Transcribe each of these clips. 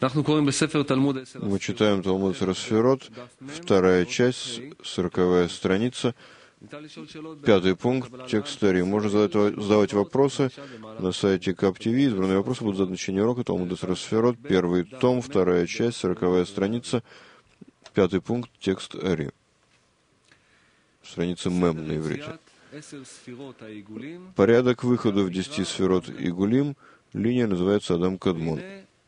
Мы читаем Талмуд Сеферот, вторая часть, 40-я страница, 5-й пункт, текст Ари. Можно задавать вопросы на сайте КАП-ТВ. Избранные вопросы будут заданы в течение урока Талмуда Сеферот, первый том, вторая часть, 40-я страница, 5-й пункт, текст Ари. Страница Мем на иврите. Порядок выхода в 10 сферот Игулим, линия называется Адам Кадмон.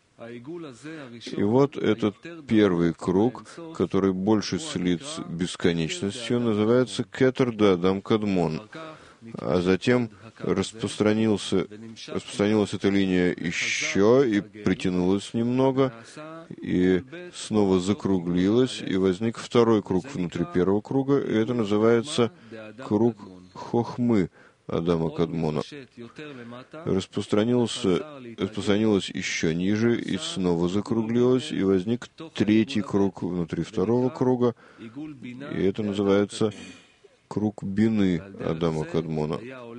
И вот этот первый круг, который больше слит с бесконечностью, называется Кетер да Адам Кадмон. А затем распространилась эта линия еще и притянулась немного, и снова закруглилась, и возник второй круг внутри первого круга, и это называется круг Хохмы Адама Кадмона. Распространилась еще ниже, и снова закруглилась, и возник третий круг внутри второго круга, и это называется круг Бины Адама Кадмона.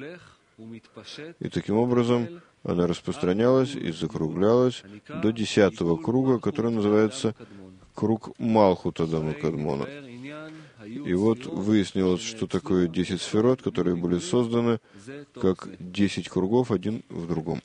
И таким образом она распространялась и закруглялась до 10-го круга, который называется круг Малхут Адама Кадмона. И вот выяснилось, что такое 10 сферот, которые были созданы как 10 кругов один в другом.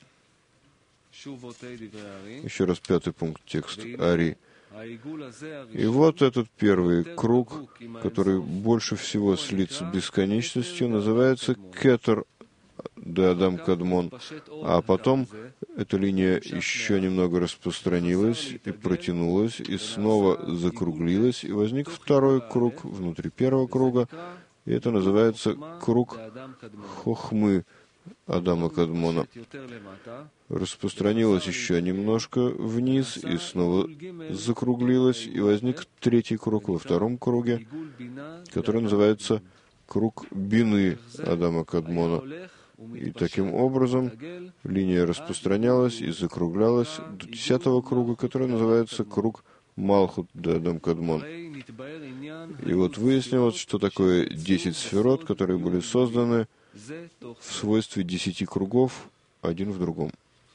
Еще раз 5-й пункт, текст Ари. И вот этот первый круг, который больше всего слит с бесконечностью, называется Кетер да Адам Кадмон. А потом эта линия еще немного распространилась и протянулась, и снова закруглилась, и возник второй круг внутри первого круга, и это называется круг Хохмы Адама Кадмона. Распространилась еще немножко вниз, и снова закруглилась, и возник третий круг во втором круге, который называется круг Бины Адама Кадмона. И таким образом линия распространялась и закруглялась до 10-го круга, который называется круг Малхут да Адам Кадмон. И вот выяснилось, что такое 10 сферот, которые были созданы в свойстве 10 кругов, один в другом.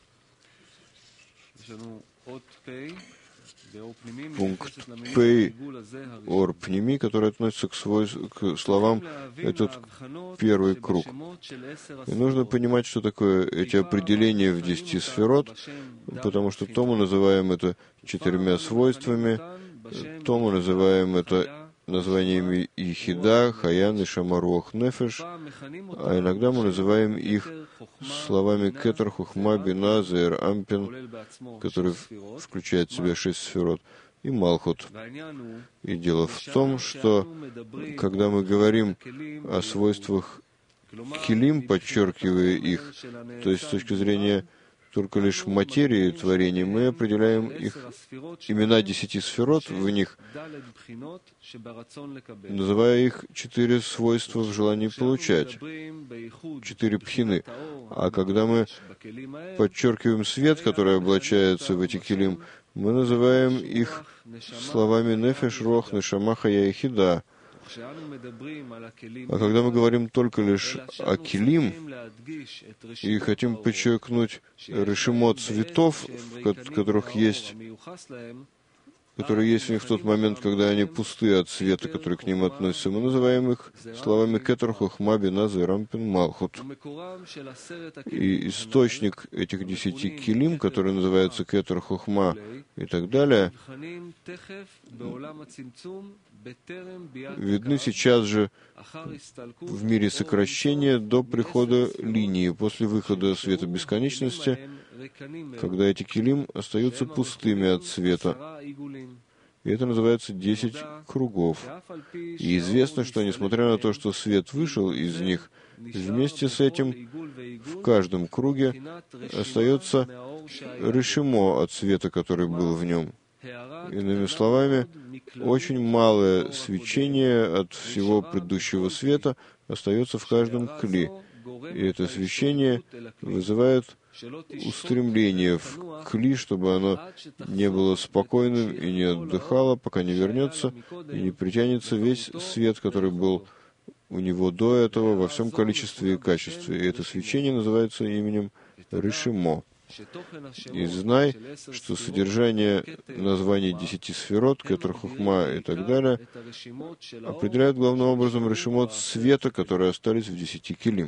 Пункт Пей Ор Пними, который относится к словам «этот первый круг». И нужно понимать, что такое эти определения в 10 сферот, потому что то мы называем это 4 свойствами, то мы называем это названиями Ихида, Хаян и Шамаруах Нефеш, а иногда мы называем их словами Кетер, Хухма, Бина, Зеэр, Ампин, который включает в себя 6 сферот, и Малхут. И дело в том, что когда мы говорим о свойствах Килим, подчеркивая их, то есть с точки зрения только лишь материи творений, мы определяем их имена 10 сферот в них, называя их 4 свойства в желании получать, 4 пхины. А когда мы подчеркиваем свет, который облачается в эти килим, мы называем их словами нефеш, рох, нешама, хая и хида. А когда мы говорим только лишь о килим и хотим подчеркнуть решимот цветов, которые есть в них в тот момент, когда они пусты от света, который к ним относится, мы называем их словами Кетер, Хохма, Бина, Зеэр, Ампин, Малхут. И источник этих 10 килим, который называется Кетер, Хохма и так далее, видны сейчас же в мире сокращения до прихода линии, после выхода света бесконечности, когда эти килим остаются пустыми от света. И это называется 10 кругов. И известно, что несмотря на то, что свет вышел из них, вместе с этим в каждом круге остается решимо от света, который был в нем. Иными словами, очень малое свечение от всего предыдущего света остается в каждом кли. И это свечение вызывает устремление в кли, чтобы оно не было спокойным и не отдыхало, пока не вернется и не притянется весь свет, который был у него до этого во всем количестве и качестве. И это свечение называется именем Решимо. И знай, что содержание названий 10 сферот, Кетер, Хохма и так далее, определяют главным образом решимот света, которые остались в 10 килим.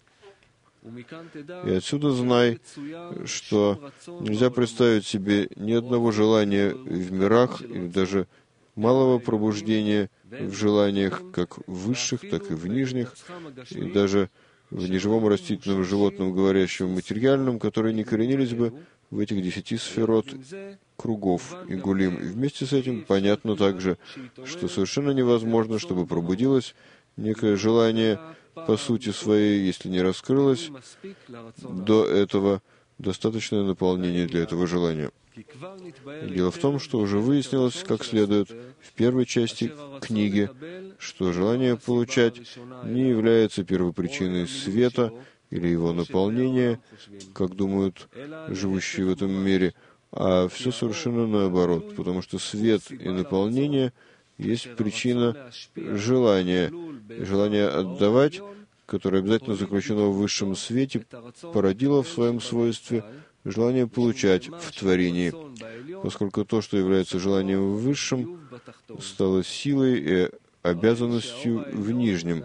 И отсюда знай, что нельзя представить себе ни одного желания в мирах, или даже малого пробуждения в желаниях, как в высших, так и в нижних, и даже в неживом растительном животном, говорящем материальном, которые не коренились бы в этих 10 сферот кругов и гулим. И вместе с этим понятно также, что совершенно невозможно, чтобы пробудилось некое желание по сути своей, если не раскрылось до этого достаточное наполнение для этого желания. Дело в том, что уже выяснилось, как следует, в первой части книги, что желание получать не является первопричиной света или его наполнения, как думают живущие в этом мире, а все совершенно наоборот, потому что свет и наполнение есть причина желания. Желание отдавать, которое обязательно заключено в высшем свете, породило в своем свойстве желание получать в творении, поскольку то, что является желанием в высшем, стало силой и обязанностью в нижнем.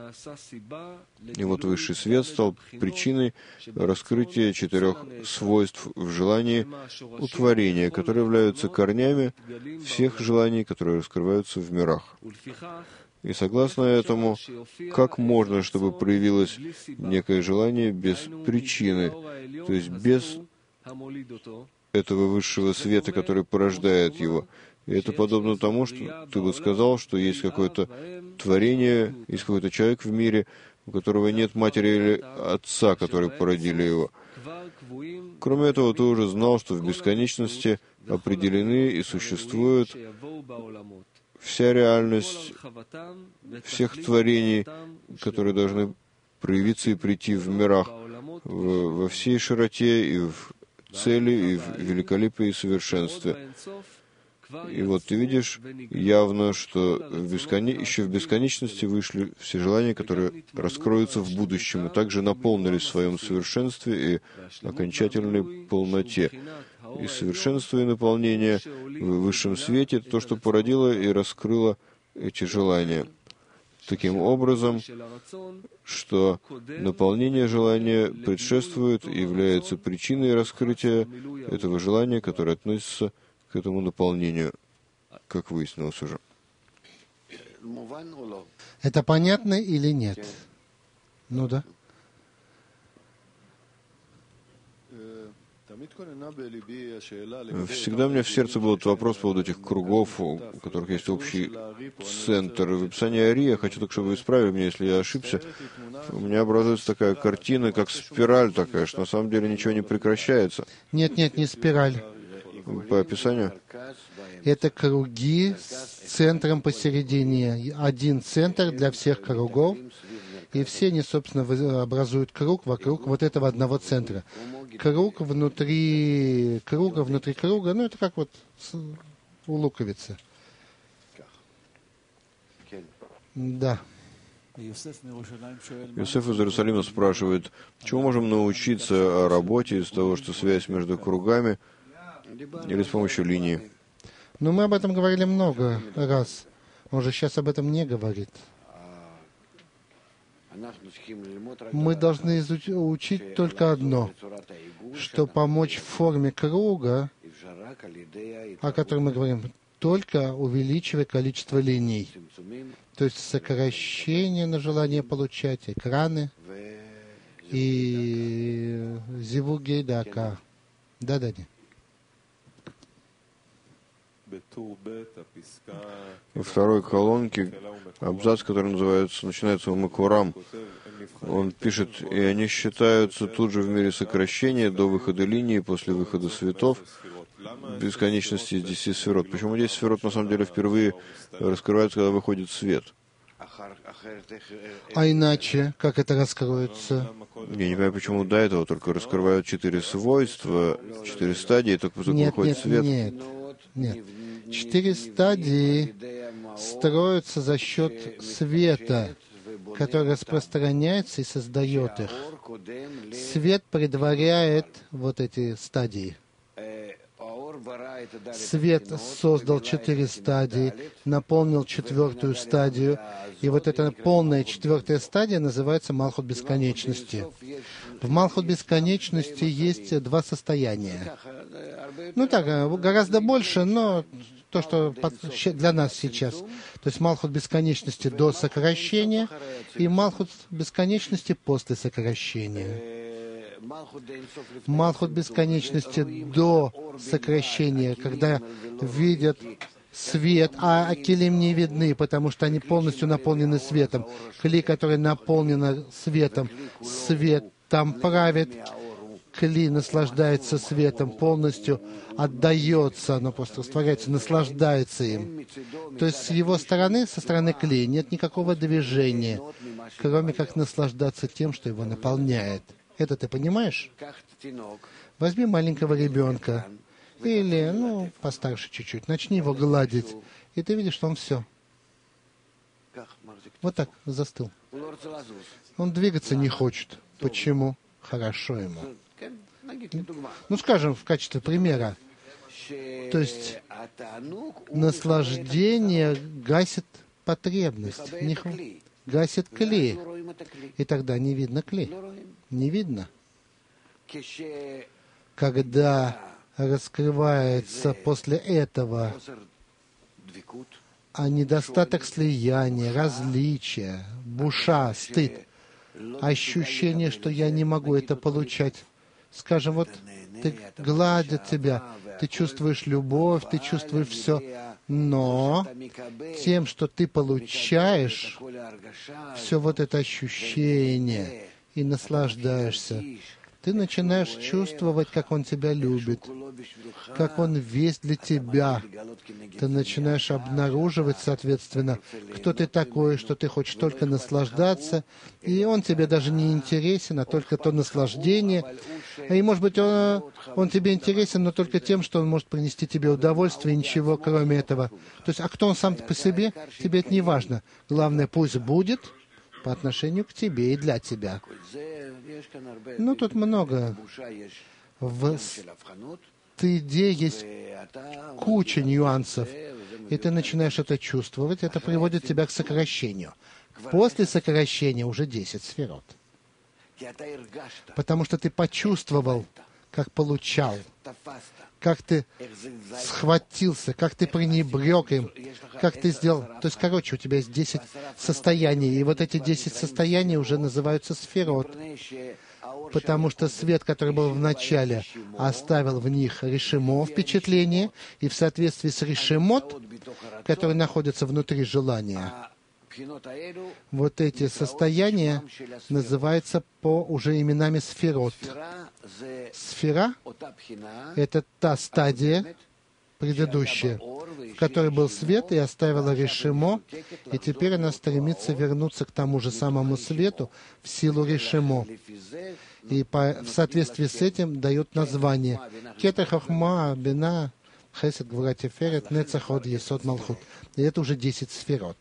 И вот высший свет стал причиной раскрытия 4 свойств в желании у творения, которые являются корнями всех желаний, которые раскрываются в мирах. И согласно этому, как можно, чтобы проявилось некое желание без причины, то есть без этого высшего света, который порождает его? И это подобно тому, что ты бы сказал, что есть какое-то творение, есть какой-то человек в мире, у которого нет матери или отца, которые породили его. Кроме этого, ты уже знал, что в бесконечности определены и существуют вся реальность всех творений, которые должны проявиться и прийти в мирах во всей широте и в цели, и в великолепии и совершенстве. И вот ты видишь явно, что еще в бесконечности вышли все желания, которые раскроются в будущем, и также наполнились в своем совершенстве и окончательной полноте. И совершенство и наполнение в высшем свете — это то, что породило и раскрыло эти желания. Таким образом, что наполнение желания предшествует и является причиной раскрытия этого желания, которое относится к этому наполнению, как выяснилось уже. Это понятно или нет? Ну да. Всегда у меня в сердце был этот вопрос по поводу этих кругов, у которых есть общий центр. В описании Ари, я хочу только, чтобы вы исправили меня, если я ошибся, у меня образуется такая картина, как спираль такая, что на самом деле ничего не прекращается. Нет, не спираль. По описанию? Это круги с центром посередине. Один центр для всех кругов, и все они, собственно, образуют круг вокруг вот этого одного центра. Круг внутри круга, ну, это как вот у луковицы. Да. Йосеф из Иерусалима спрашивает, чего можем научиться о работе из того, что связь между кругами или с помощью линии? Ну, мы об этом говорили много раз. Он же сейчас об этом не говорит. Мы должны учить только одно, что помочь в форме круга, о котором мы говорим, только увеличивая количество линий. То есть сокращение на желание получать, экраны и зивугей дака. Да. Во второй колонке абзац, который начинается Макурам, он пишет, и они считаются тут же в мире сокращения до выхода линии, после выхода светов, бесконечности из 10 сферот. Почему 10 сферот на самом деле впервые раскрываются, когда выходит свет? А иначе, как это раскроется? Я не понимаю, почему до этого только раскрывают 4 свойства, 4 стадии, только выходит свет. Нет. 4 стадии строятся за счет света. который распространяется и создает их. Свет предваряет вот эти стадии. Свет создал 4 стадии, наполнил 4-ю стадию, и вот эта полная 4-я стадия называется Малхут Бесконечности. В Малхут Бесконечности есть 2 состояния. Ну так, гораздо больше, но то, что для нас сейчас. То есть Малхут Бесконечности до сокращения и Малхут Бесконечности после сокращения. Малхут Бесконечности до сокращения, когда видят свет, а келим не видны, потому что они полностью наполнены светом. Кли, который наполнен светом, свет там правит, кли наслаждается светом, полностью отдается, оно просто растворяется, наслаждается им. То есть с его стороны, со стороны кли, нет никакого движения, кроме как наслаждаться тем, что его наполняет. Это ты понимаешь? Возьми маленького ребенка, или, постарше чуть-чуть, начни его гладить, и ты видишь, что он все. Вот так, застыл. Он двигаться не хочет. Почему? Хорошо ему. Скажем, в качестве примера. То есть, наслаждение гасит потребность. Гасит кли. И тогда не видно кли. Не видно. Когда раскрывается после этого недостаток слияния, различия, буша, стыд, ощущение, что я не могу это получать. Скажем, вот ты гладят тебя, ты чувствуешь любовь, ты чувствуешь все, но тем, что ты получаешь, все вот это ощущение, и наслаждаешься, ты начинаешь чувствовать, как Он тебя любит, как Он весь для тебя. Ты начинаешь обнаруживать, соответственно, кто ты такой, что ты хочешь только наслаждаться, и Он тебе даже не интересен, а только то наслаждение. И, может быть, он тебе интересен, но только тем, что Он может принести тебе удовольствие, и ничего кроме этого. То есть, а кто Он сам по себе, тебе это не важно. Главное, пусть будет по отношению к тебе и для тебя. Тут много. В стыде есть куча нюансов, и ты начинаешь это чувствовать, это приводит тебя к сокращению. После сокращения уже 10 сферот. Потому что ты почувствовал, как получал, как ты схватился, как ты пренебрег им, как ты сделал. То есть, у тебя есть 10 состояний, и вот эти 10 состояний уже называются сферот, потому что свет, который был в начале, оставил в них решимо впечатление, и в соответствии с решимот, который находится внутри желания, вот эти состояния называются по уже именами сферот. Сфера — это та стадия предыдущая, в которой был свет и оставила решимо, и теперь она стремится вернуться к тому же самому свету в силу решимо. И в соответствии с этим дают название Кетер Хохма Бина Хесед Гвура Тиферет Нецах Од Есод Малхут. И это уже 10 сферот.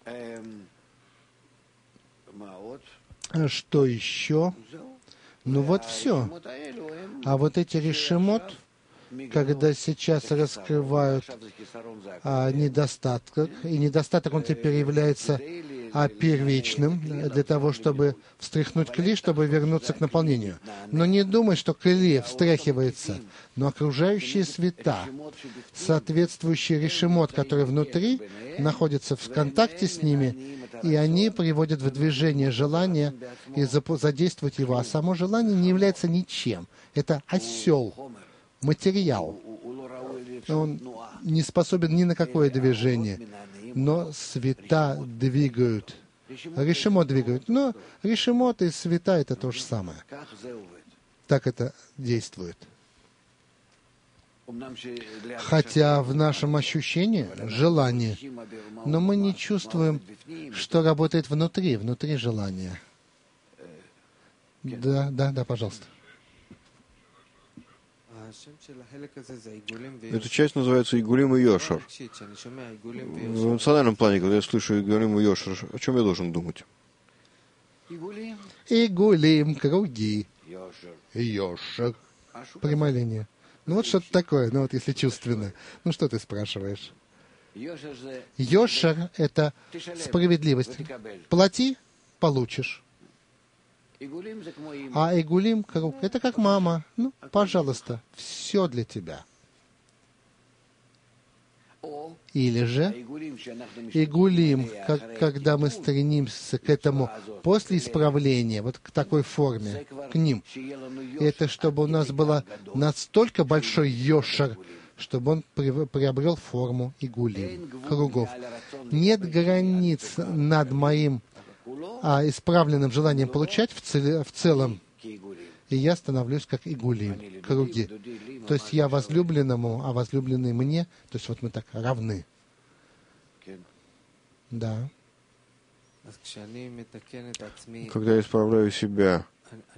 Что еще? Вот все. А вот эти решимот, когда сейчас раскрывают недостаток, и недостаток, он теперь является первичным для того, чтобы встряхнуть кли, чтобы вернуться к наполнению. Но не думай, что кли встряхивается, но окружающие света, соответствующие решимот, которые внутри, находятся в контакте с ними, и они приводят в движение желание и задействуют его. А само желание не является ничем. Это осел, материал. Он не способен ни на какое движение. Но света двигают. Решимот двигают. Но решимот и света — это то же самое. Так это действует. Хотя в нашем ощущении желание, но мы не чувствуем, что работает внутри желания. Да, пожалуйста. Эта часть называется Игулим и Йошар. В эмоциональном плане, когда я слышу Игулим и Йошар, о чем я должен думать? Игулим, круги. Йошер. Прямая линия. Ну вот что-то такое, ну вот если чувственно. Ну что ты спрашиваешь? Йошер — это справедливость. Плати — получишь. А игулим, круг, это как мама. Ну, пожалуйста, все для тебя. Или же игулим, когда мы стремимся к этому после исправления, вот к такой форме, к ним. Это чтобы у нас было настолько большой йошер, чтобы он приобрел форму игулим, кругов. Нет границ над моим исправленным желанием получать в целом, и я становлюсь как игулим, круги. То есть я возлюбленному, а возлюбленный мне, то есть вот мы так равны. Да. Когда я исправляю себя,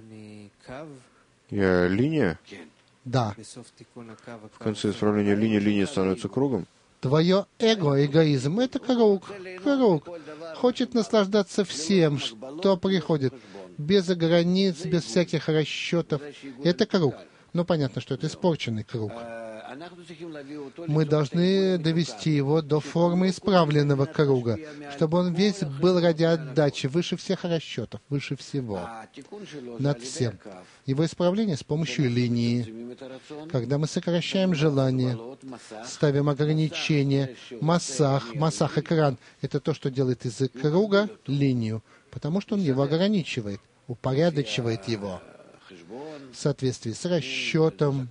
я линия? Да. В конце исправления линия становится кругом? Твое эго, эгоизм — это круг. Хочет наслаждаться всем, что приходит, без границ, без всяких расчетов. Это круг. Ну, понятно, что это испорченный круг. Мы должны довести его до формы исправленного круга, чтобы он весь был ради отдачи, выше всех расчетов, выше всего, над всем. Его исправление с помощью линии. Когда мы сокращаем желание, ставим ограничения, массах, экран — это то, что делает из круга линию, потому что он его ограничивает, упорядочивает его в соответствии с расчетом,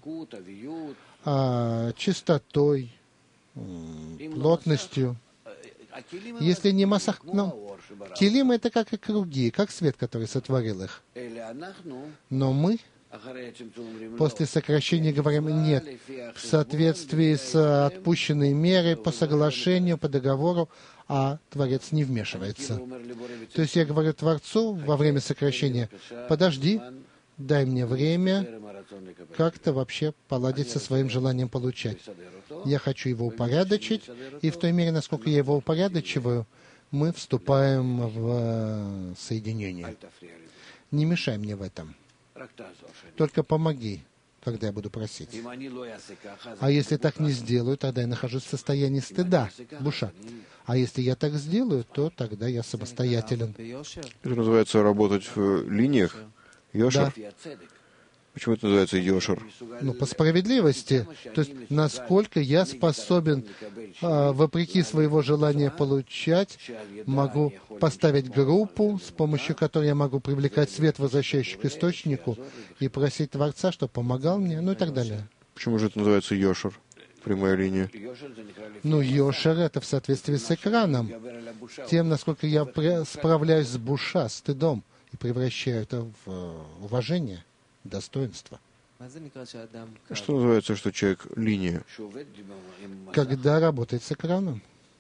чистотой, плотностью. Если не массах, но килим — это как и круги, как свет, который сотворил их. Но мы после сокращения говорим: нет, в соответствии с отпущенной мерой, по соглашению, по договору, а Творец не вмешивается. То есть я говорю Творцу во время сокращения: подожди, дай мне время как-то вообще поладить со своим желанием получать. Я хочу его упорядочить, и в той мере, насколько я его упорядочиваю, мы вступаем в соединение. Не мешай мне в этом. Только помоги, когда я буду просить. А если так не сделаю, тогда я нахожусь в состоянии стыда, буша. А если я так сделаю, то тогда я самостоятелен. Это называется работать в линиях? Йошер? Да. Почему это называется йошер? Ну, по справедливости. То есть, насколько я способен, вопреки своего желания получать, могу поставить группу, с помощью которой я могу привлекать свет, возвращающий к источнику, и просить Творца, чтобы помогал мне, ну и так далее. Почему же это называется йошер? Прямая линия. Ну, йошер — это в соответствии с экраном. Тем, насколько я справляюсь с буша, стыдом, и превращаю это в уважение, достоинство. Что называется, что человек линия? Когда работает с экраном.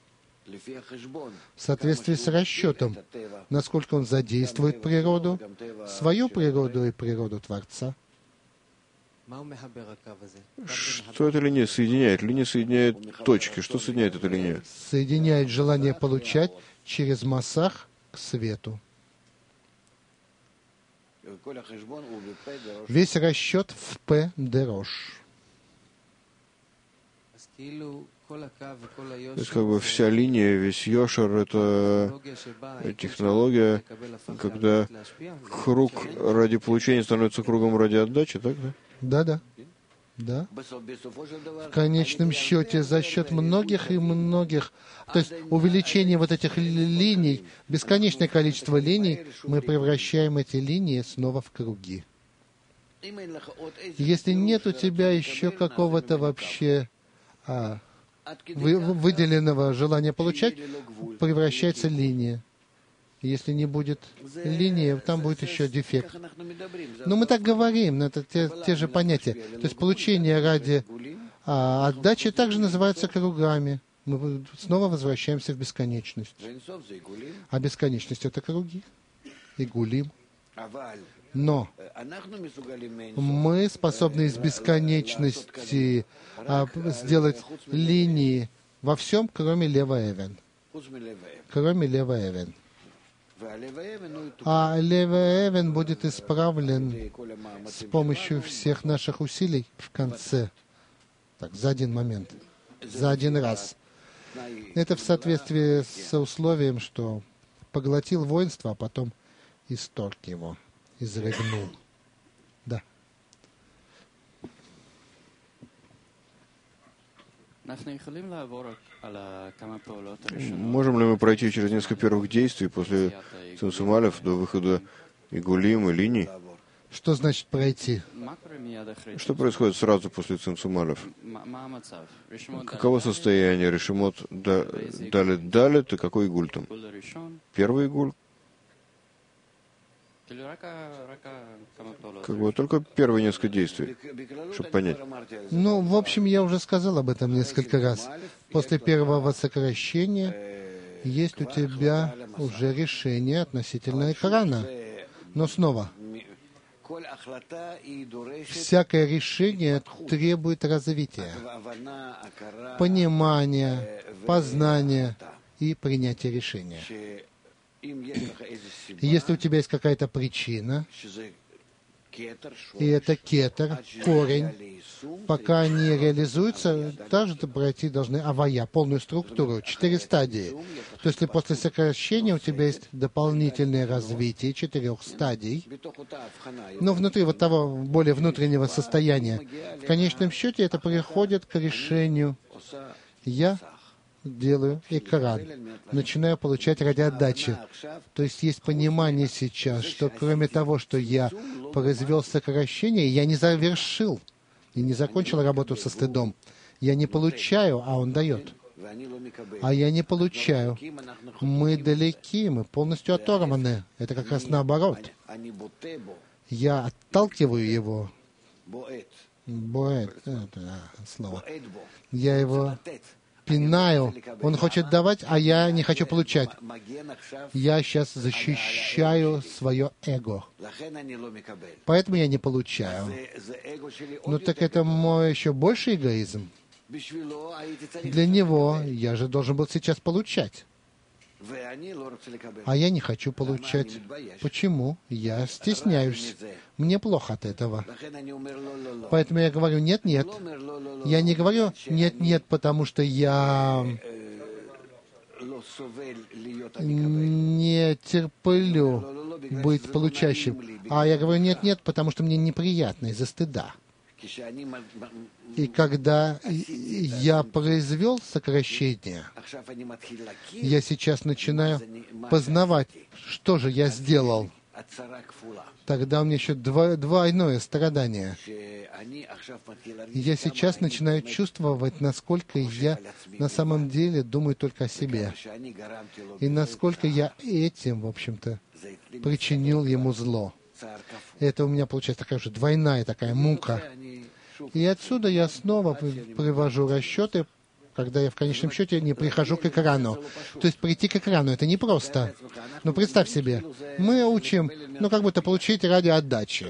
В соответствии с расчетом, насколько он задействует природу, свою природу и природу Творца. Что эта линия соединяет? Линия соединяет точки. Что соединяет эта линия? Соединяет желание получать через массах к свету. Весь расчет в П Дерош. То есть, как бы вся линия, весь йошер — это технология, когда круг ради получения становится кругом ради отдачи, так, да? Да. Да. В конечном счете, за счет многих и многих, то есть увеличение вот этих линий, бесконечное количество линий, мы превращаем эти линии снова в круги. Если нет у тебя еще какого-то вообще выделенного желания получать, превращается линия. Если не будет линии, там будет еще дефект. Но мы так говорим, но это те же понятия. То есть получение ради отдачи также называется кругами. Мы снова возвращаемся в бесконечность. А бесконечность — это круги. Игулим. Но мы способны из бесконечности сделать линии во всем, кроме лева эвен. Кроме лева эвен. А Лева Эвен будет исправлен с помощью всех наших усилий в конце. Так, за один момент, за один раз. Это в соответствии с условием, что поглотил воинство, а потом исторг его, изрыгнул. Да. Можем ли мы пройти через несколько первых действий после Цимцум Алеф до выхода Игулим и линий? Что значит пройти? Что происходит сразу после Цимцум Алеф? Каково состояние Решимот Далет и какой игуль там? Первый игуль? Как бы только первые несколько действий, чтобы понять. Ну, в общем, я уже сказал об этом несколько раз. После первого сокращения есть у тебя уже решение относительно экрана. Но снова, всякое решение требует развития, понимания, познания и принятия решения. Если у тебя есть какая-то причина, и это кетер, корень, пока не реализуется, также пройти должны авая, полную структуру, 4 стадии. То есть, если после сокращения у тебя есть дополнительное развитие 4 стадий, но внутри вот того более внутреннего состояния, в конечном счете это приходит к решению «я делаю экран, начинаю получать ради отдачи». То есть есть понимание сейчас, что кроме того, что я произвел сокращение, я не завершил и не закончил работу со стыдом. Я не получаю, а он дает. А я не получаю. Мы далеки, мы полностью оторваны. Это как раз наоборот. Я отталкиваю его. Боэт, это слово. Я его пинаю. Он хочет давать, а я не хочу получать. Я сейчас защищаю свое эго. Поэтому я не получаю. Ну так это мой еще больше эгоизм. Для него я же должен был сейчас получать. А я не хочу получать. Почему? Я стесняюсь. Мне плохо от этого. Поэтому я говорю нет-нет. Я не говорю нет-нет, потому что я не терплю быть получающим. А я говорю нет-нет, потому что мне неприятно из-за стыда. И когда я произвел сокращение, я сейчас начинаю познавать, что же я сделал. Тогда у меня еще двойное страдание. Я сейчас начинаю чувствовать, насколько я на самом деле думаю только о себе. И насколько я этим, в общем-то, причинил ему зло. Это у меня получается такая же двойная такая мука. И отсюда я снова привожу расчеты, когда я в конечном счете не прихожу к экрану. То есть прийти к экрану — это непросто. Ну, представь себе, мы учим, как будто получить ради отдачи.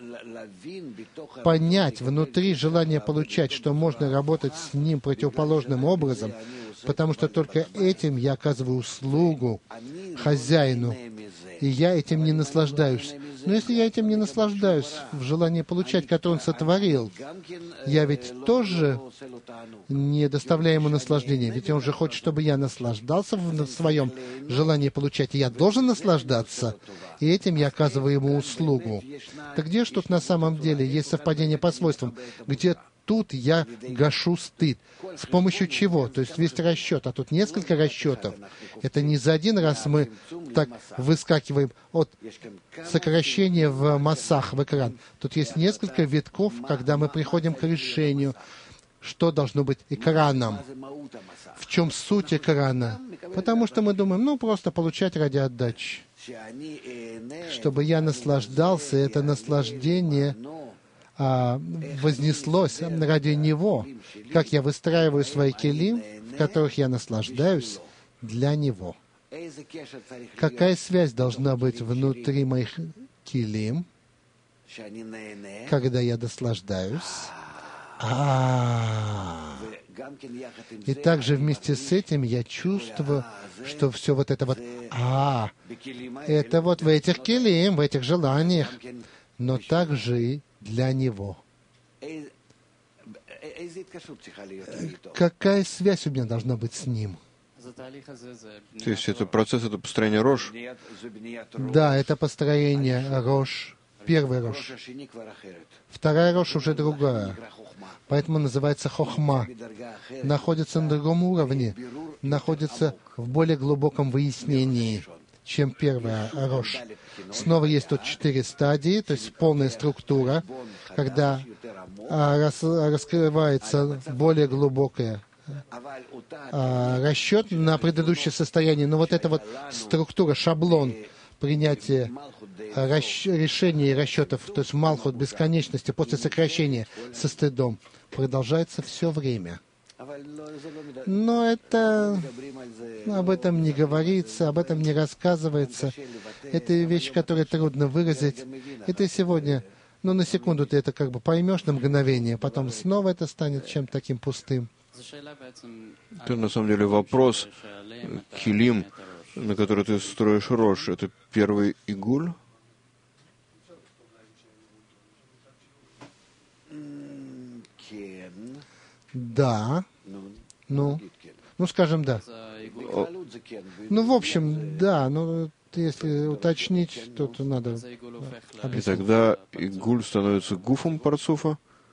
Понять внутри желание получать, что можно работать с ним противоположным образом, потому что только этим я оказываю услугу хозяину, и я этим не наслаждаюсь. Но если я этим не наслаждаюсь в желании получать, которое он сотворил, я ведь тоже не доставляю ему наслаждения. Ведь он же хочет, чтобы я наслаждался в своем желании получать, и я должен наслаждаться. И этим я оказываю ему услугу. Так где же тут на самом деле есть совпадение по свойствам? Где тут я гашу стыд? С помощью чего? То есть весь расчет, а тут несколько расчетов. Это не за один раз мы так выскакиваем от сокращения в массах, в экран. Тут есть несколько витков, когда мы приходим к решению, что должно быть экраном. В чем суть экрана? Потому что мы думаем, просто получать ради отдачи. Чтобы я наслаждался, это наслаждение вознеслось ради Него, как я выстраиваю свои келим, в которых я наслаждаюсь для Него. Какая связь должна быть внутри моих келим, когда я наслаждаюсь? И также вместе с этим я чувствую, что все вот это вот, это вот в этих килим, в этих желаниях, но также и для него. Какая связь у меня должна быть с ним? То есть это процесс, это построение рош? Да, это построение рош. Первый рош. Вторая рош уже другая. Поэтому называется хохма. Находится на другом уровне. Находится в более глубоком выяснении, чем первая рош. Снова есть тут 4 стадии, то есть полная структура, когда раскрывается более глубокое расчет на предыдущее состояние. Но вот эта вот структура, шаблон принятия решений и расчетов, то есть малхут бесконечности после сокращения со стыдом, продолжается все время. Но это об этом не говорится, об этом не рассказывается. Это вещь, которую трудно выразить. И ты сегодня, на секунду ты это как бы поймешь на мгновение, потом снова это станет чем-то таким пустым. Это на самом деле вопрос килим, на который ты строишь рош. Это первый игуль? Да. Скажем, да. В общем, да. Если уточнить, то надо объяснить. И тогда игуль становится гуфом парцуфа?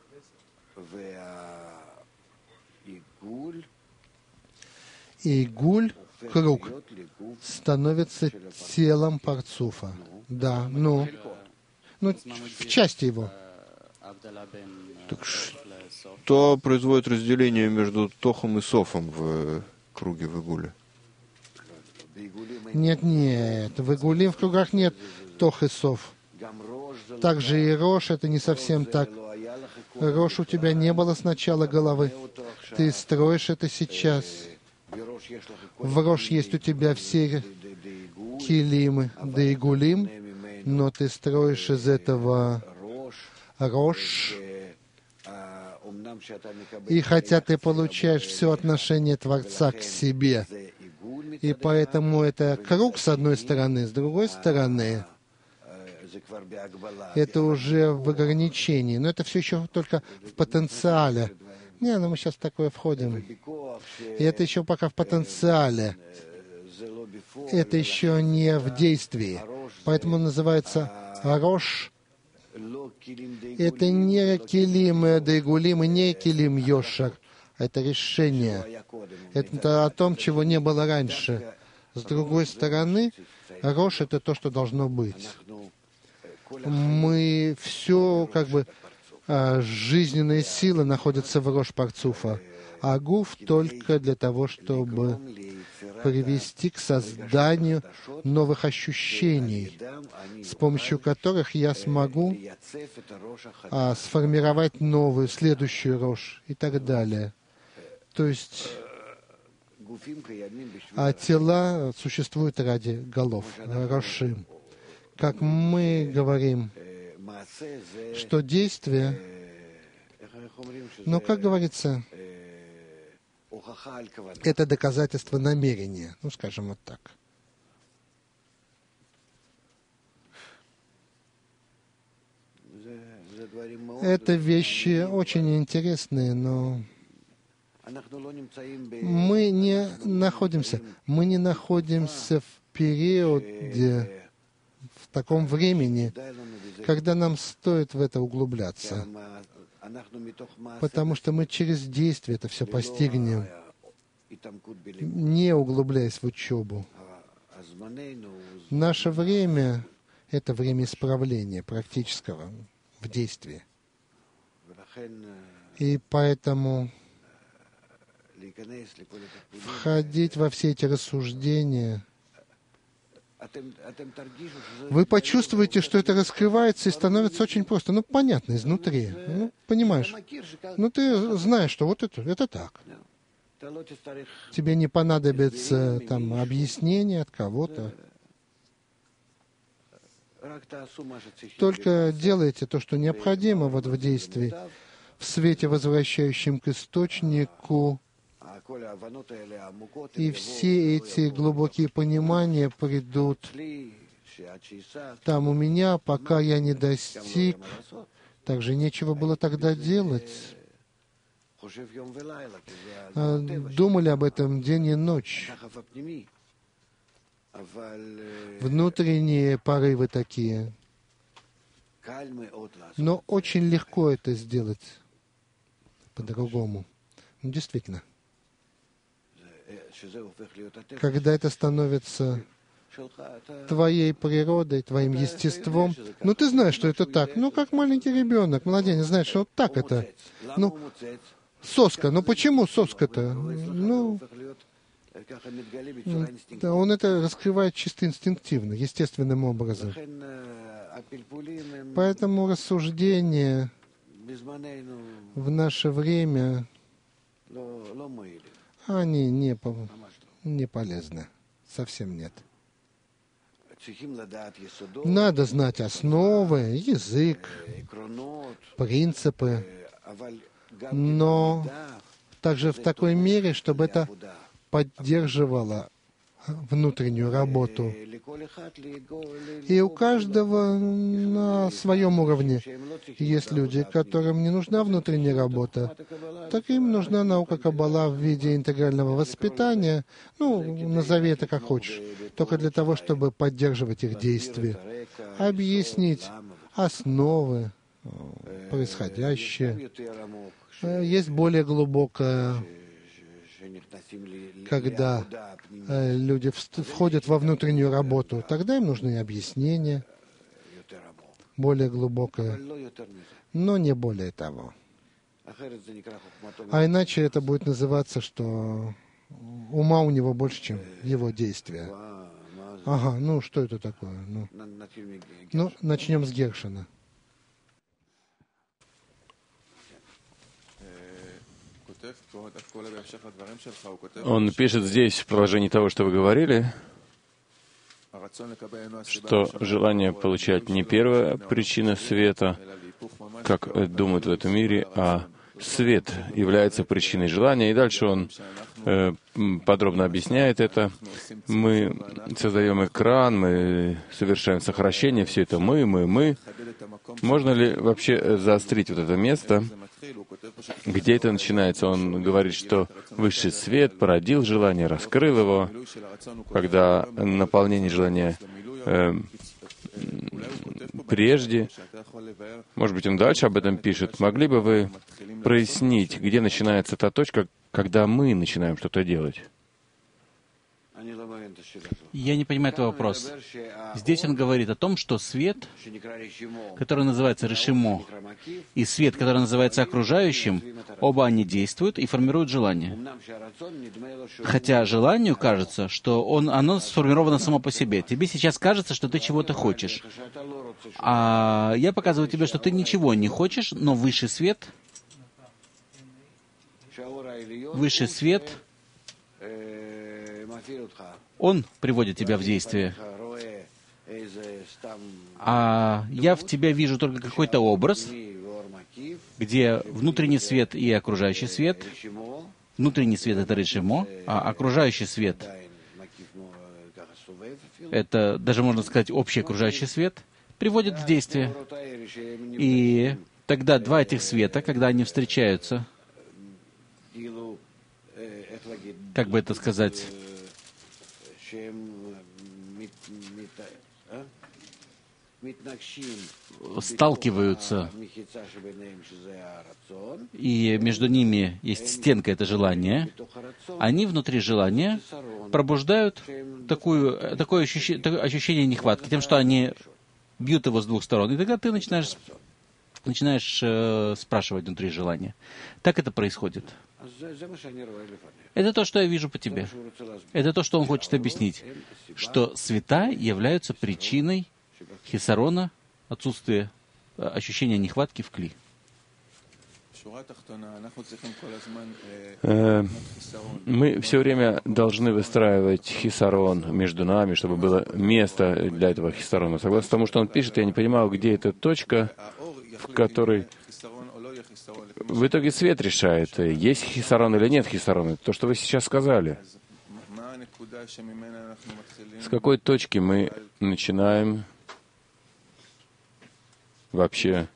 Игуль, круг, становится телом парцуфа. Да, в части его. Так что производит разделение между тохом и софом в круге в игуле? Нет, в игуле в кругах нет тох и соф. Также и рош, это не совсем так. Рош у тебя не было с начала головы. Ты строишь это сейчас. В рош есть у тебя все килимы, да игулим, но ты строишь из этого рош. И хотя ты получаешь все отношение Творца к себе, и поэтому это круг с одной стороны, с другой стороны, это уже в ограничении, но это все еще только в потенциале. Мы сейчас в такое входим. И это еще пока в потенциале. Это еще не в действии. Поэтому называется рош. Это не килим дегулим и не килим йошар. Это решение. Это о том, чего не было раньше. С другой стороны, рош — это то, что должно быть. Мы все, жизненные силы находятся в рош парцуфа, а гуф только для того, чтобы привести к созданию новых ощущений, с помощью которых я смогу сформировать новую, следующую рош и так далее. То есть тела существуют ради голов, рошим. Как мы говорим, что действие, как говорится, это доказательство намерения, скажем вот так. Это вещи очень интересные, но мы не находимся в периоде, в таком времени, когда нам стоит в это углубляться, потому что мы через действие это все постигнем, не углубляясь в учебу. Наше время — это время исправления практического в действии. И поэтому входить во все эти рассуждения, вы почувствуете, что это раскрывается и становится очень просто. Понятно, изнутри. Понимаешь. Ты знаешь, что вот это так. Тебе не понадобится объяснение от кого-то. Только делайте то, что необходимо в действии. в свете, возвращающем к источнику. И все эти глубокие понимания придут там у меня, пока я не достиг. Также нечего было тогда делать. Думали об этом день и ночь. Внутренние порывы такие. Но очень легко это сделать по-другому. Действительно. Когда это становится твоей природой, твоим естеством, ты знаешь, что это так. Как маленький ребенок, младенец знает, что вот так это. Соска. Почему соска-то? Он это раскрывает чисто инстинктивно, естественным образом. Поэтому рассуждения в наше время, они не полезны. Совсем нет. Надо знать основы, язык, принципы, но также в такой мере, чтобы это поддерживало внутреннюю работу. И у каждого на своем уровне. Есть люди, которым не нужна внутренняя работа. Так им нужна наука Каббала в виде интегрального воспитания. Назови это как хочешь. Только для того, чтобы поддерживать их действия. Объяснить основы, происходящее. Есть более глубокое, когда люди входят во внутреннюю работу, тогда им нужны объяснения, более глубокое, но не более того. А иначе это будет называться, что ума у него больше, чем его действия. Ага, что это такое? Начнем с Гершина. Он пишет здесь, в продолжении того, что вы говорили, что желание получать не первая причина света, как думают в этом мире, а свет является причиной желания. И дальше он подробно объясняет это. Мы создаем экран, мы совершаем сокращение, все это мы. Можно ли вообще заострить вот это место? Где это начинается? Он говорит, что высший свет породил желание, раскрыл его, когда наполнение желания прежде. Может быть, он дальше об этом пишет. Могли бы вы прояснить, где начинается та точка, когда мы начинаем что-то делать? Я не понимаю этого вопроса. Здесь он говорит о том, что свет, который называется решимо, и свет, который называется окружающим, оба они действуют и формируют желание. Хотя желанию кажется, что оно сформировано само по себе. Тебе сейчас кажется, что ты чего-то хочешь. А я показываю тебе, что ты ничего не хочешь, но высший свет, он приводит тебя в действие. А я в тебя вижу только какой-то образ, где внутренний свет и окружающий свет. Внутренний свет — это решимо, а окружающий свет — это, даже можно сказать, общий окружающий свет, приводит в действие. И тогда два этих света, когда они встречаются, как бы это сказать, сталкиваются, и между ними есть стенка, это желание, они внутри желания пробуждают такое ощущение нехватки, тем, что они бьют его с двух сторон. И тогда ты начинаешь спрашивать внутри желания. Так это происходит. Это то, что я вижу по тебе. Это то, что он хочет объяснить. Что света являются причиной хисарона, отсутствия ощущения нехватки в кли. Мы все время должны выстраивать хисарон между нами, чтобы было место для этого хисарона. Согласно тому, что он пишет, я не понимаю, где эта точка, в которой В итоге свет решает, есть хисарон или нет хисарона. То, что вы сейчас сказали. С какой точки мы начинаем вообще?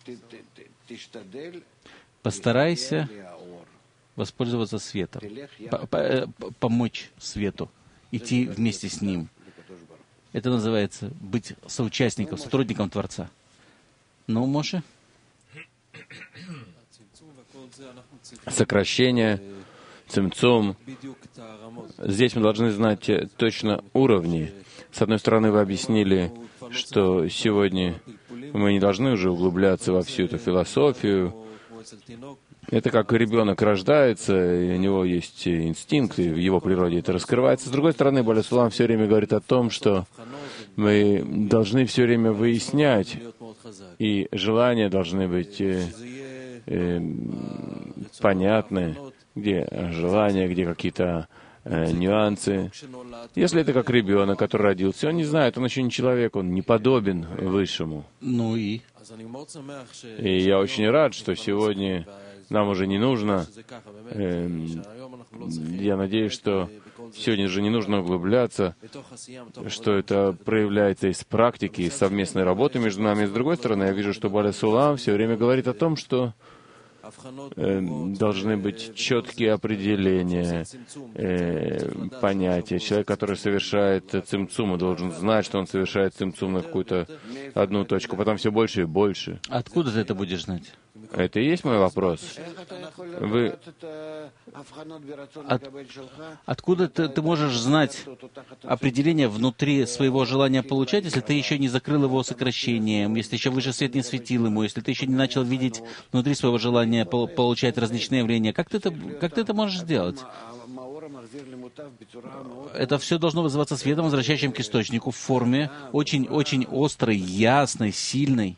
Постарайся воспользоваться светом, помочь свету, идти вместе с ним. Это называется быть соучастником, сотрудником Творца. Ну, Моше? Сокращение, цимцум. Здесь мы должны знать точно уровни. С одной стороны, вы объяснили, что сегодня мы не должны уже углубляться во всю эту философию. Это как ребенок рождается, и у него есть инстинкт, и в его природе это раскрывается. С другой стороны, Бааль Сулам все время говорит о том, что мы должны все время выяснять, и желания должны быть понятны, где желания, где какие-то нюансы. Если это как ребенок, который родился, он не знает, он еще не человек, он не подобен Высшему. Ну и? И я очень рад, что сегодня нам уже не нужно, я надеюсь, что сегодня же не нужно углубляться, что это проявляется из практики, из совместной работы между нами. С другой стороны, я вижу, что Бааль Сулам все время говорит о том, что должны быть четкие определения, понятия. Человек, который совершает цимцум, должен знать, что он совершает цимцум на какую-то одну точку, потом все больше и больше. Откуда ты это будешь знать? Это и есть мой вопрос. Вы... Откуда ты можешь знать определение внутри своего желания получать, если ты еще не закрыл его сокращением, если еще выше свет не светил ему, если ты еще не начал видеть внутри своего желания получать различные явления? Как ты это можешь сделать? Это все должно вызываться светом, возвращающим к источнику в форме очень-очень острой, ясной, сильной.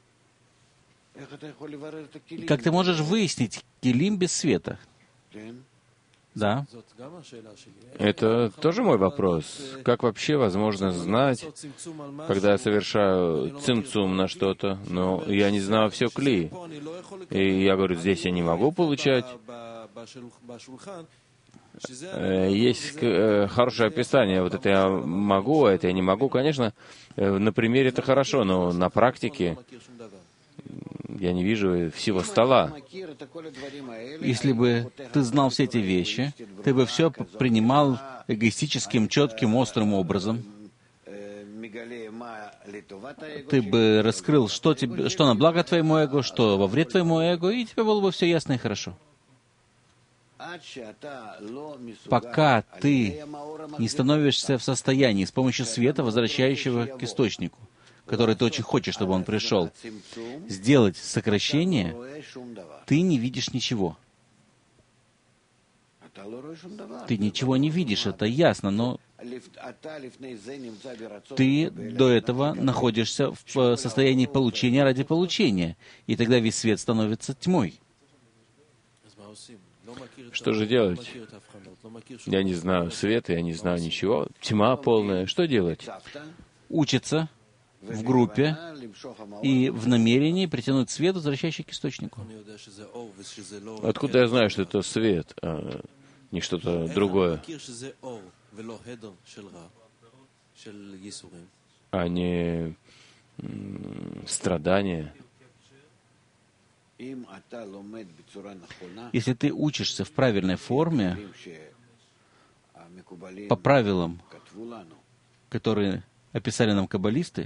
Как ты можешь выяснить килим без света? Да. Это тоже мой вопрос. Как вообще возможно знать, когда я совершаю цимцум на что-то, но я не знаю все кли. И я говорю, здесь я не могу получать. Есть хорошее описание. Вот это я могу, а это я не могу. Конечно, на примере это хорошо, но на практике я не вижу всего стола. Если бы ты знал все эти вещи, ты бы все принимал эгоистическим, четким, острым образом. Ты бы раскрыл, что на благо твоему эго, что во вред твоему эго, и тебе было бы все ясно и хорошо. Пока ты не становишься в состоянии с помощью света, возвращающего к источнику, который ты очень хочешь, чтобы он пришел, сделать сокращение, ты не видишь ничего. Ты ничего не видишь, это ясно, но ты до этого находишься в состоянии получения ради получения, и тогда весь свет становится тьмой. Что же делать? Я не знаю света, я не знаю ничего. Тьма полная. Что делать? Учиться в группе и в намерении притянуть свет, возвращающий к источнику. Откуда я знаю, что это свет, а не что-то другое, а не страдания? Если ты учишься в правильной форме, по правилам, которые описали нам каббалисты,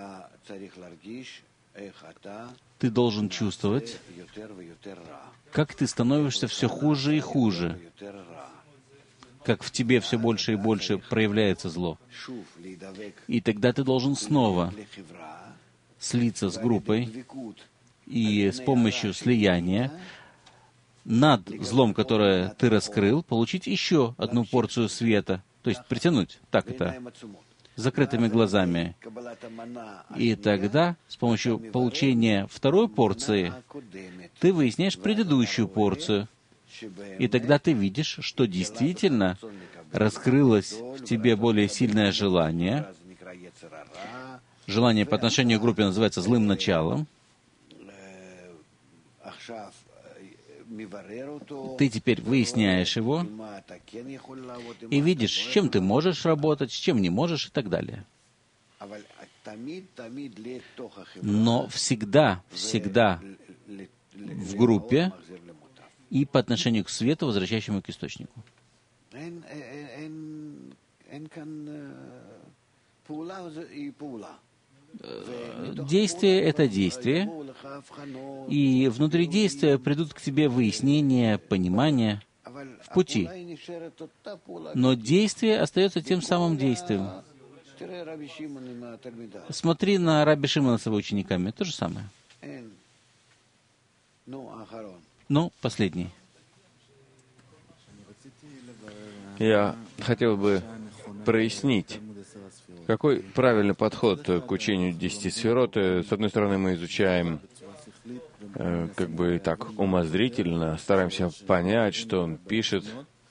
ты должен чувствовать, как ты становишься все хуже и хуже, как в тебе все больше и больше проявляется зло. И тогда ты должен снова слиться с группой и с помощью слияния над злом, которое ты раскрыл, получить еще одну порцию света, то есть притянуть, так это, с закрытыми глазами. И тогда, с помощью получения второй порции, ты выясняешь предыдущую порцию. И тогда ты видишь, что действительно раскрылось в тебе более сильное желание. Желание по отношению к группе называется злым началом. ты теперь выясняешь его и видишь, с чем ты можешь работать, с чем не можешь и так далее. Но всегда в группе и по отношению к свету, возвращающему к источнику. Действие — это действие, и внутри действия придут к тебе выяснения, понимание в пути. Но действие остается тем самым действием. Смотри на Раби Шимона с его учениками, то же самое. Ну, последний. Я хотел бы прояснить, какой правильный подход к учению 10 сферот. С одной стороны, мы изучаем как бы так умозрительно, стараемся понять, что он пишет,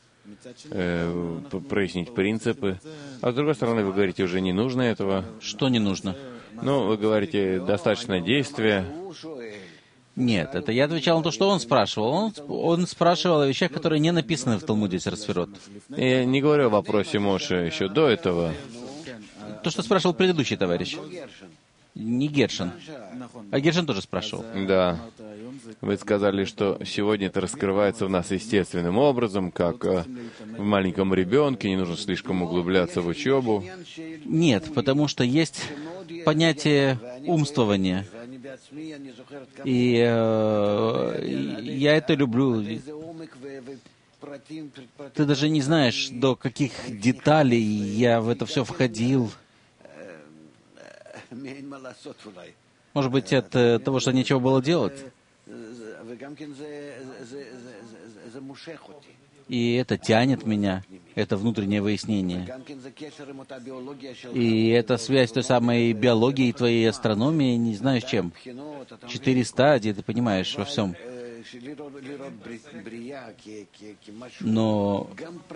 прояснить принципы. А с другой стороны, вы говорите, уже не нужно этого. Что не нужно? Ну, вы говорите, достаточно действия. Нет, это я отвечал на то, что он спрашивал. Он спрашивал о вещах, которые не написаны в Талмуде Сферот. Я не говорю о вопросе Моше еще до этого. То, что спрашивал предыдущий товарищ. Не Гершин. А Гершин тоже спрашивал. Да. Вы сказали, что сегодня это раскрывается в нас естественным образом, как в маленьком ребенке, не нужно слишком углубляться в учебу. Нет, потому что есть понятие умствования. И я это люблю. Ты даже не знаешь, до каких деталей я в это все входил. Может быть, от того, что нечего было делать. И это тянет меня, это внутреннее выяснение. И это связь той самой биологии, твоей астрономии, не знаю с чем. 4 стадии, ты понимаешь, во всем. Но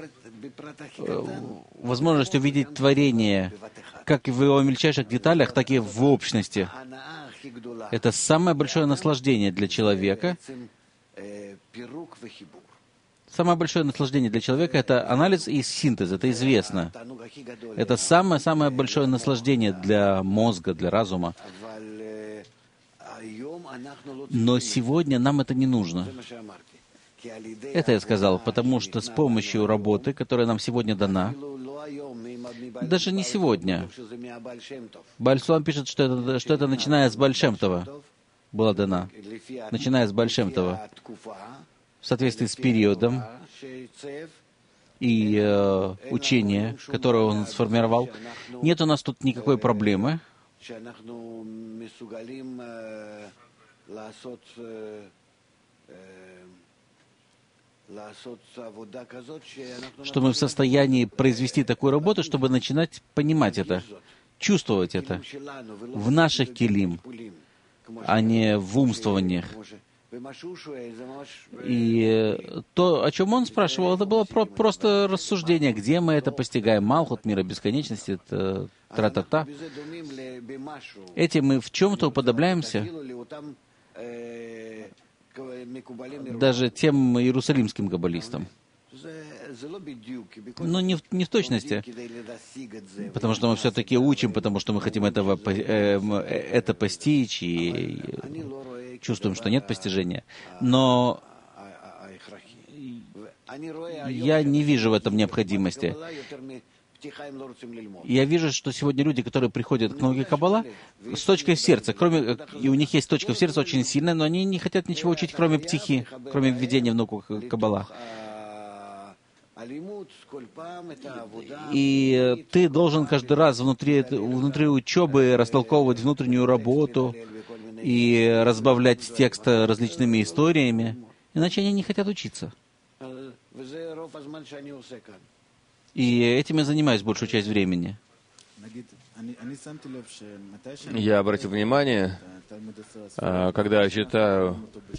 возможность увидеть творение, как в его мельчайших деталях, так и в общности, это самое большое наслаждение для человека. Самое большое наслаждение для человека — это анализ и синтез, это известно. Это самое большое наслаждение для мозга, для разума. Но сегодня нам это не нужно. Это я сказал, потому что с помощью работы, которая нам сегодня дана, даже не сегодня. Бааль Сулам пишет, что это начиная с Бааль Шем Това была дана. Начиная с Бааль Шем Това. В соответствии с периодом и учением, которое он сформировал. Нет у нас тут никакой проблемы. Что мы в состоянии произвести такую работу, чтобы начинать понимать это, чувствовать это в наших келим, а не в умствованиях. И то, о чем он спрашивал, это было просто рассуждение, где мы это постигаем. Малхут, мира бесконечности, это тра-та-та. Этим мы в чем-то уподобляемся даже тем иерусалимским каббалистам. Но не в точности, потому что мы все-таки учим, потому что мы хотим это постичь и чувствуем, что нет постижения. Но я не вижу в этом необходимости. Я вижу, что сегодня люди, которые приходят к науке Каббала, с точкой в сердце, и у них есть точка в сердце очень сильная, но они не хотят ничего учить, кроме птихи, кроме введения в науку Каббала. И ты должен каждый раз внутри учебы растолковывать внутреннюю работу и разбавлять текст различными историями, иначе они не хотят учиться. И этим я занимаюсь большую часть времени. Я обратил внимание, когда я читаю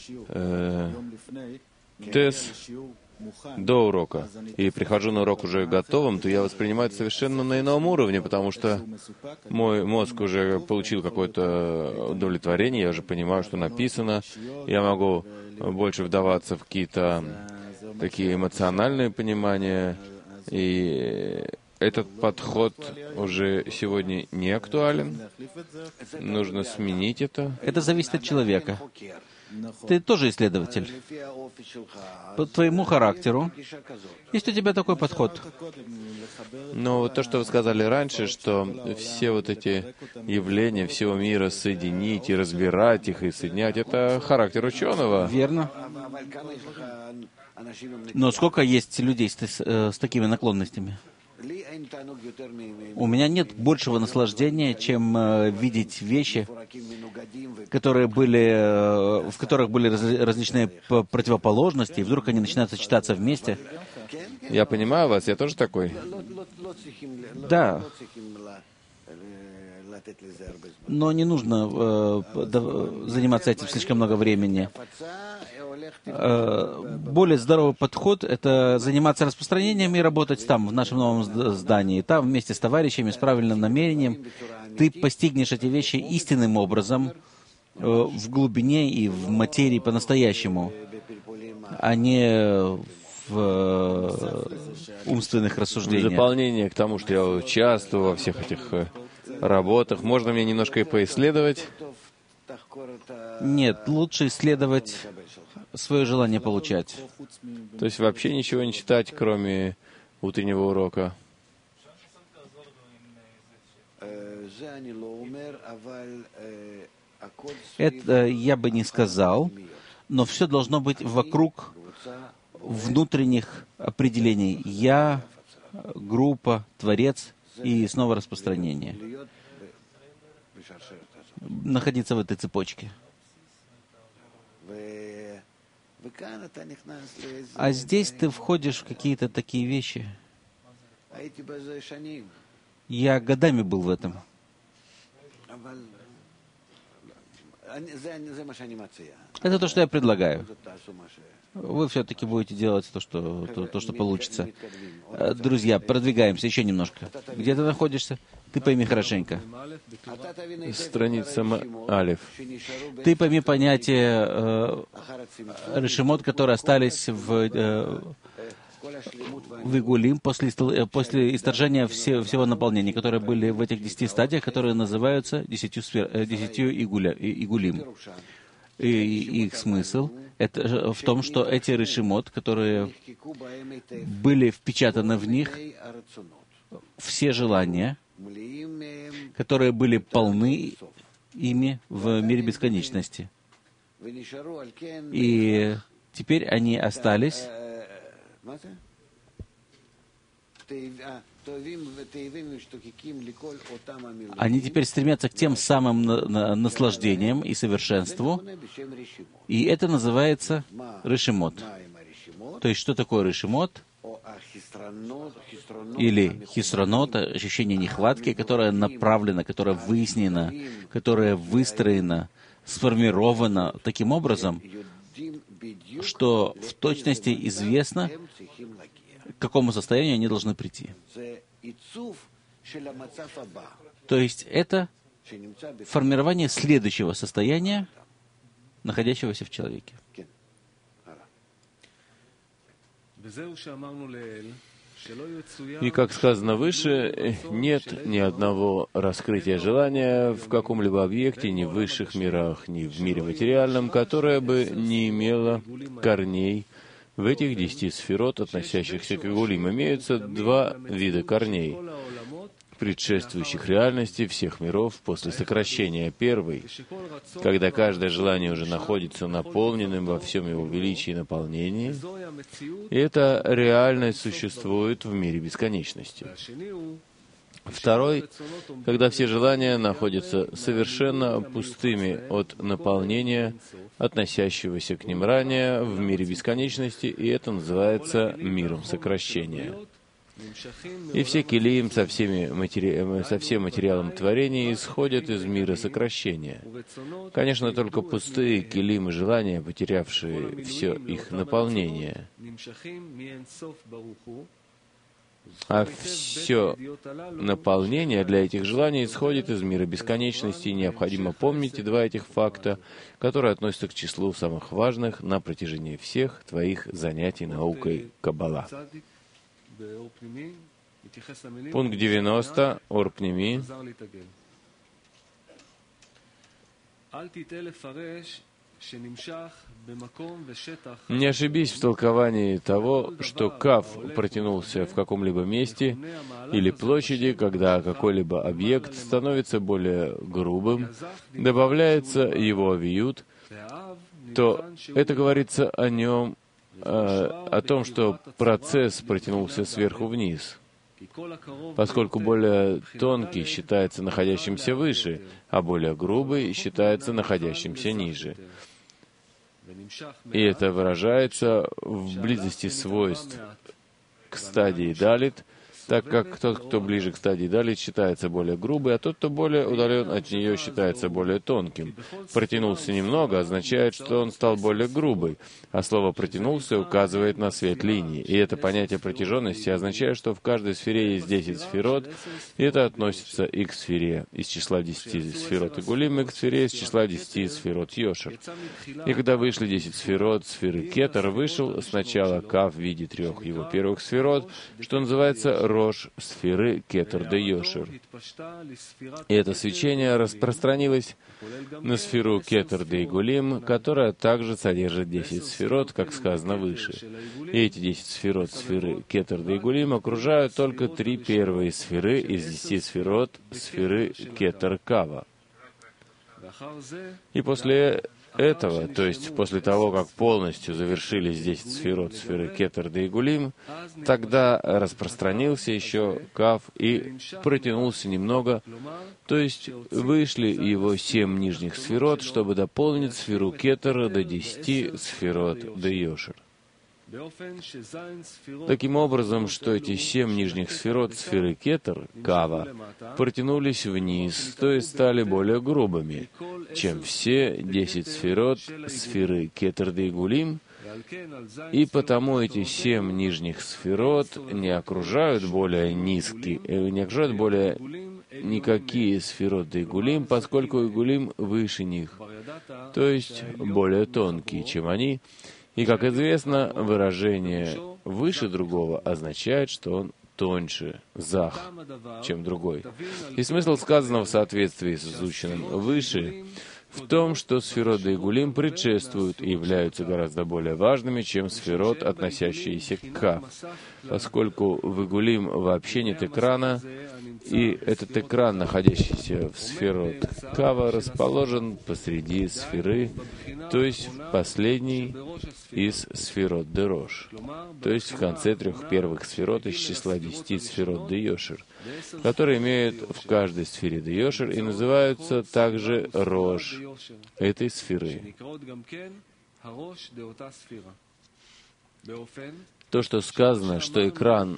Тес до урока и прихожу на урок уже готовым, то я воспринимаю это совершенно на ином уровне, потому что мой мозг уже получил какое-то удовлетворение, я уже понимаю, что написано, я могу больше вдаваться в какие-то такие эмоциональные понимания, и этот подход уже сегодня не актуален. Нужно сменить это. Это зависит от человека. Ты тоже исследователь. По твоему характеру есть у тебя такой подход. Но вот то, что вы сказали раньше, что все вот эти явления всего мира соединить и разбирать их и соединять, это характер ученого. Верно. Но сколько есть людей с такими наклонностями? У меня нет большего наслаждения, чем видеть вещи, в которых были различные противоположности, и вдруг они начинают сочетаться вместе. Я понимаю вас, я тоже такой. Да. Но не нужно заниматься этим слишком много времени. Более здоровый подход — это заниматься распространением и работать там, в нашем новом здании. Там вместе с товарищами, с правильным намерением ты постигнешь эти вещи истинным образом, в глубине и в материи по-настоящему, а не в умственных рассуждениях. В дополнение к тому, что я участвую во всех этих работах, можно мне немножко и поисследовать? Нет, лучше исследовать свое желание получать. То есть вообще ничего не читать, кроме утреннего урока? Это я бы не сказал, но все должно быть вокруг внутренних определений. Я, группа, Творец и снова распространение. Находиться в этой цепочке. А здесь ты входишь в какие-то такие вещи. Я годами был в этом. Это то, что я предлагаю. Вы все-таки будете делать то, что получится. Друзья, продвигаемся еще немножко. Где ты находишься? Ты пойми хорошенько. Страница Алеф. Ты пойми понятие решемот, которые остались в Игулим после исторжения всего наполнения, которые были в этих 10 стадиях, которые называются 10 Игулим. И их смысл это в том, что эти решемот, которые были впечатаны в них, все желания, которые были полны ими в мире бесконечности. И теперь они остались. Они теперь стремятся к тем самым наслаждениям и совершенству, и это называется решемот. То есть, что такое решемот? Или хисронот, ощущение нехватки, которое направлено, которое выяснено, которое выстроено, сформировано таким образом, что в точности известно, к какому состоянию они должны прийти. То есть это формирование следующего состояния, находящегося в человеке. И, как сказано выше, нет ни одного раскрытия желания в каком-либо объекте, ни в высших мирах, ни в мире материальном, которое бы не имело корней в этих 10 сферот, относящихся к Игулим. Имеются 2 вида корней, предшествующих реальности всех миров после сокращения. Первый, когда каждое желание уже находится наполненным во всем его величии и наполнении, и эта реальность существует в мире бесконечности. Второй, когда все желания находятся совершенно пустыми от наполнения, относящегося к ним ранее, в мире бесконечности, и это называется миром сокращения. И все килим со всем материалом творения исходят из мира сокращения. Конечно, только пустые килим и желания, потерявшие все их наполнение. А все наполнение для этих желаний исходит из мира бесконечности, и необходимо помнить два этих факта, которые относятся к числу самых важных на протяжении всех твоих занятий наукой Каббала. Пункт 90. Ор Пними. Не ошибись в толковании того, что кав протянулся в каком-либо месте или площади, когда какой-либо объект становится более грубым, добавляется его авиют, то это говорится о нем, о том, что процесс протянулся сверху вниз, поскольку более тонкий считается находящимся выше, а более грубый считается находящимся ниже. И это выражается в близости свойств к стадии далит, так как тот, кто ближе к стадии далит, считается более грубый, а тот, кто более удален от нее, считается более тонким. «Протянулся немного» означает, что он стал более грубый, а слово «протянулся» указывает на свет линии. И это понятие протяженности означает, что в каждой сфере есть 10 сферот, и это относится и к сфере из числа 10 сферот Игулим, и к сфере из числа 10 сферот Йошер. И когда вышли 10 сферот сферы Кетер, вышел сначала Кав в виде 3 его первых сферот, что называется Рош сферы Кетер де Йошер. И это свечение распространилось на сферу Кетер де Игулим, которая также содержит 10 сферот, как сказано выше. И эти 10 сферот сферы Кетер де Игулим окружают только 3 первые сферы из 10 сферот сферы Кетер Кава. И после этого, то есть после того, как полностью завершились 10 сферот сферы Кетер де Игулим, тогда распространился еще Кав и протянулся немного, то есть вышли его 7 нижних сферот, чтобы дополнить сферу Кетера до 10 сферот де Йошер. Таким образом, что эти 7 нижних сферот сферы Кетер, Кава, протянулись вниз, то есть стали более грубыми, чем все 10 сферот сферы Кетер де Игулим, и потому эти 7 нижних сферот не окружают более низкие, не окружают более никакие сферот де Игулим, поскольку Игулим выше них, то есть более тонкие, чем они. И, как известно, выражение «выше другого» означает, что он тоньше, зах, чем другой. И смысл сказанного в соответствии с изученным выше в том, что сферот де Игулим предшествуют и являются гораздо более важными, чем сферот, относящиеся к Кав, поскольку в Игулим вообще нет экрана, и этот экран, находящийся в сферот Кава, расположен посреди сферы, то есть последний из сферот де Рош, то есть в конце 3 первых сферот из числа 10 сферот де Йошер, которые имеют в каждой сфере де Йошер и называются также Рош этой сферы. То, что сказано, что экран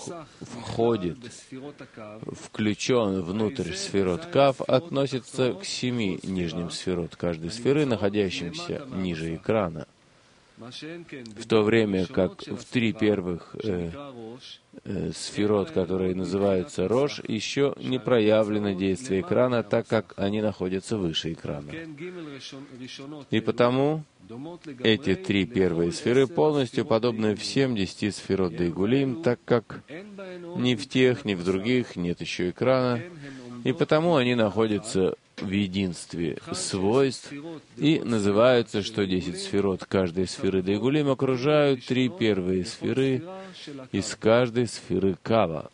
включен внутрь сферот Кав, относится к 7 нижним сферот каждой сферы, находящимся ниже экрана. В то время как в 3 первых сферот, которые называются Рош, еще не проявлено действие экрана, так как они находятся выше экрана. И потому эти 3 первые сферы полностью подобны всем 10 сферот де Игулим, так как ни в тех, ни в других нет еще экрана, и потому они находятся в единстве свойств и называются, что 10 сферот каждой сферы де Игулим окружают 3 первые сферы из каждой сферы Кава.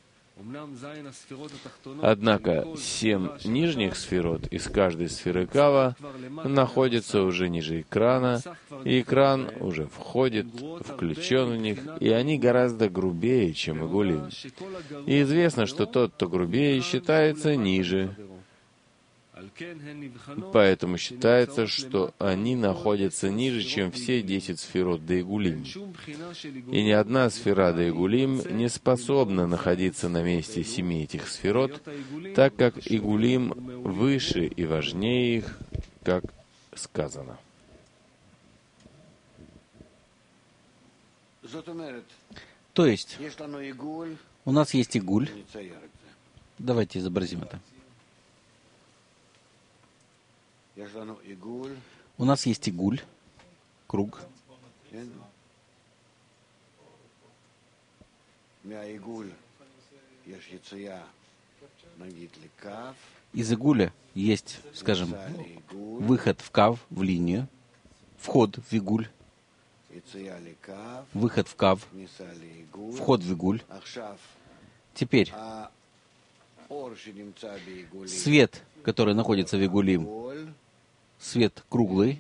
Однако 7 нижних сферот из каждой сферы Кава находятся уже ниже экрана, и экран уже включен в них, и они гораздо грубее, чем Игулим. И известно, что тот, кто грубее, считается ниже. Поэтому считается, что они находятся ниже, чем все 10 сферот де Игулим. И ни одна сфера де Игулим не способна находиться на месте 7 этих сферот, так как Игулим выше и важнее их, как сказано. То есть, У нас есть игуль. Давайте изобразим это. У нас есть игуль, круг. Из игуля есть, скажем, выход в кав, в линию, вход в игуль, выход в кав, вход в игуль. Теперь свет, который находится в игулим, свет круглый.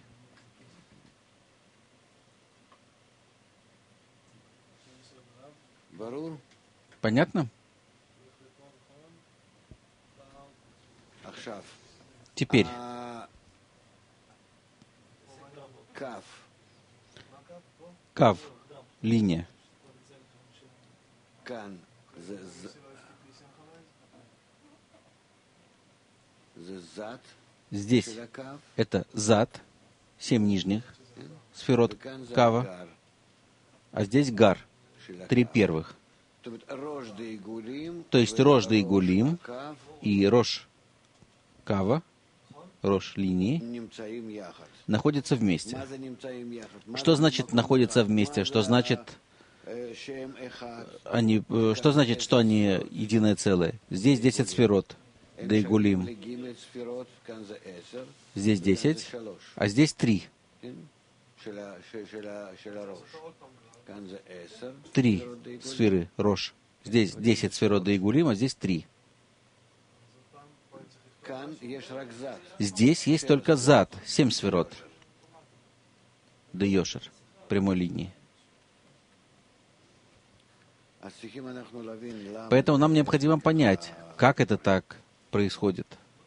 Понятно? Теперь кав, линия. Здесь это зад, 7 нижних сферот кава, а здесь гар, 3 первых. То есть рож да игулим и рож кава, рож линии, находятся вместе. Что значит находятся вместе? Что значит что значит, что они единое целое? Здесь 10 сферот, да игулим. Здесь 10, а здесь 3. 3 сферы рож. Здесь 10 сферот да игулим, а здесь 3. Здесь есть только зад, 7 сферот. Да йошер, прямой линии. Поэтому нам необходимо понять, как это так происходит.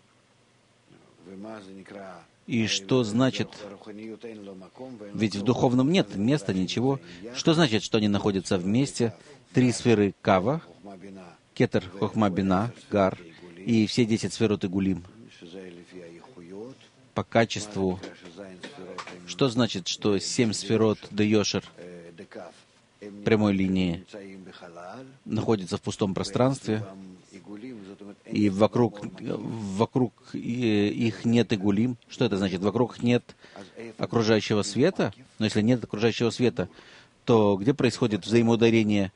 И что значит, ведь в духовном нет места, ничего. Что значит, что они находятся вместе? 3 сферы кава, кетер, хохма, бина, гар, и все 10 сферот игулим. По качеству. Что значит, что 7 сферот да йошер прямой линии находятся в пустом пространстве, и вокруг их нет игулим? Что это значит? Вокруг нет окружающего света? Но если нет окружающего света, то где происходит взаимоударение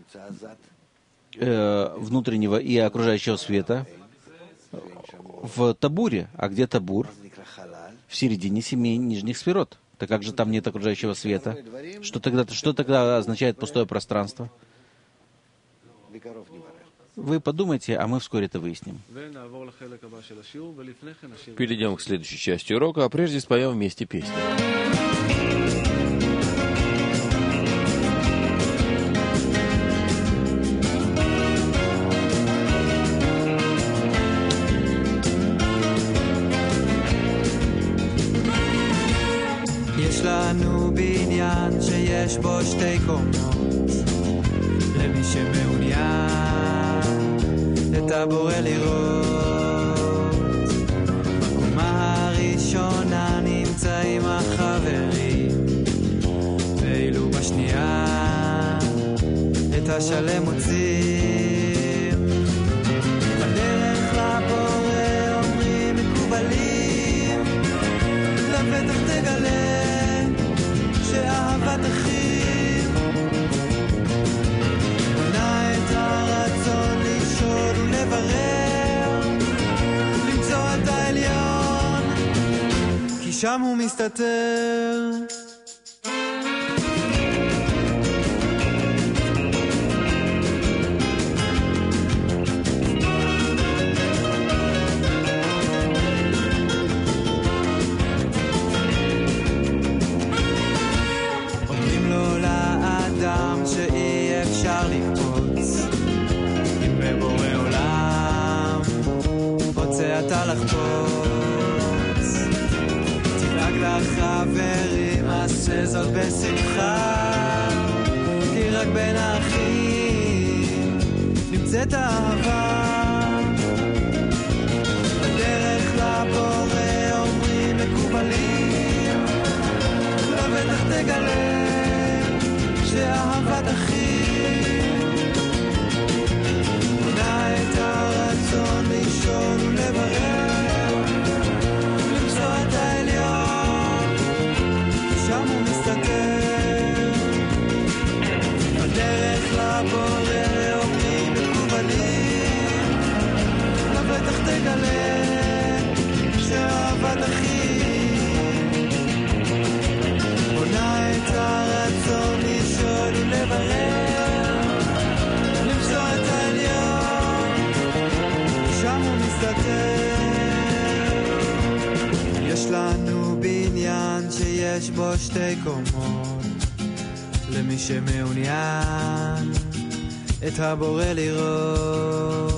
внутреннего и окружающего света? В табуре. А где табур? В середине 7 нижних сферот. Так как же там нет окружающего света? Что тогда означает пустое пространство? Вы подумайте, а мы вскоре это выясним. Перейдем к следующей части урока, а прежде споем вместе песню. יש לנו בניין שיש בו 2 קומות, למי שמעוניין את הבורא לראות. בקומה הראשונה נמצאים החברים, ואילו בשנייה את השלם מוצאים. בדרך לבורא אומרים מקובלים, לבטח תגלה שאהבת אחים בונה את הרצון לשאול ולברר, למצוא את העליון, כי שם הוא מסתתר. חברים, עשה זאת בשמחה, כי רק בין האחים נמצאת האהבה. בדרך לבורא אומרים מקובלים, לבטח תגלה שאהבת אחים מתגלה שאהבת אחים בונה את הרצון לשאול ולברר למצוא את העליון שם הוא מסתתר יש לנו בניין שיש בו שתי קומות למי שמעוניין את הבורא לראות